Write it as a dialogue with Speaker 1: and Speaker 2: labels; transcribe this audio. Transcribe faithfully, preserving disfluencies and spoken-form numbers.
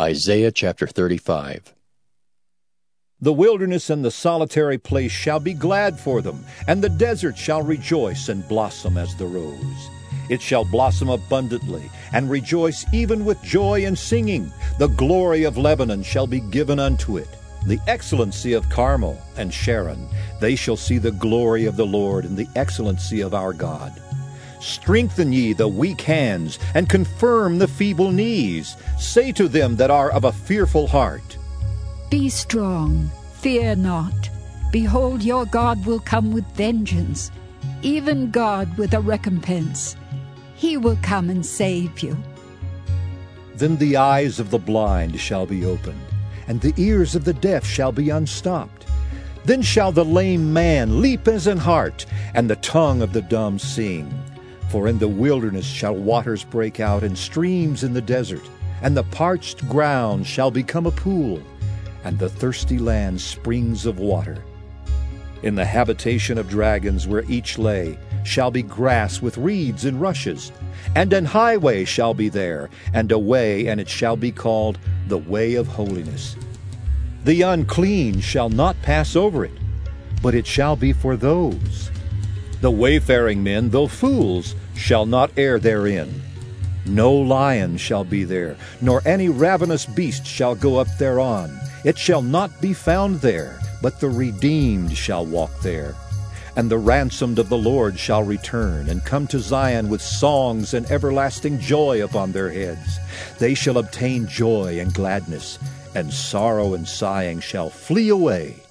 Speaker 1: Isaiah chapter thirty-five.
Speaker 2: The wilderness and the solitary place shall be glad for them, and the desert shall rejoice and blossom as the rose. It shall blossom abundantly, and rejoice even with joy and singing. The glory of Lebanon shall be given unto it, the excellency of Carmel and Sharon. They shall see the glory of the Lord and the excellency of our God. Strengthen ye the weak hands, and confirm the feeble knees. Say to them that are of a fearful heart,
Speaker 3: Be strong, fear not. Behold, your God will come with vengeance, even God with a recompense. He will come and save you.
Speaker 2: Then the eyes of the blind shall be opened, and the ears of the deaf shall be unstopped. Then shall the lame man leap as an hart, and the tongue of the dumb sing. For in the wilderness shall waters break out, and streams in the desert, and the parched ground shall become a pool, and the thirsty land springs of water. In the habitation of dragons where each lay shall be grass with reeds and rushes, and an highway shall be there, and a way, and it shall be called the way of holiness. The unclean shall not pass over it, but it shall be for those. The wayfaring men, though fools, shall not err therein. No lion shall be there, nor any ravenous beast shall go up thereon. It shall not be found there, but the redeemed shall walk there. And the ransomed of the Lord shall return, and come to Zion with songs and everlasting joy upon their heads. They shall obtain joy and gladness, and sorrow and sighing shall flee away.